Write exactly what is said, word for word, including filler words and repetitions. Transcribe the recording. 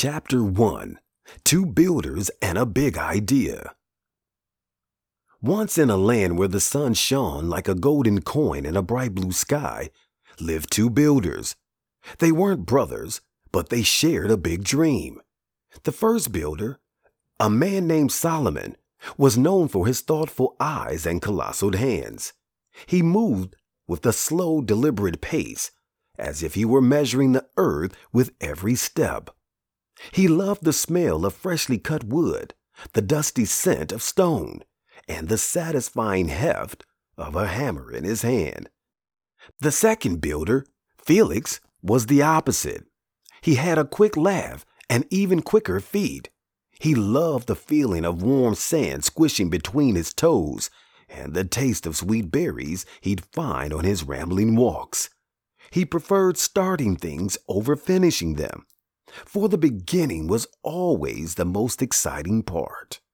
Chapter one. Two Builders and a Big Idea. Once in a land where the sun shone like a golden coin in a bright blue sky, lived two builders. They weren't brothers, but they shared a big dream. The first builder, a man named Solomon, was known for his thoughtful eyes and colossal hands. He moved with a slow, deliberate pace, as if he were measuring the earth with every step. He loved the smell of freshly cut wood, the dusty scent of stone, and the satisfying heft of a hammer in his hand. The second builder, Felix, was the opposite. He had a quick laugh and even quicker feet. He loved the feeling of warm sand squishing between his toes and the taste of sweet berries he'd find on his rambling walks. He preferred starting things over finishing them, for the beginning was always the most exciting part.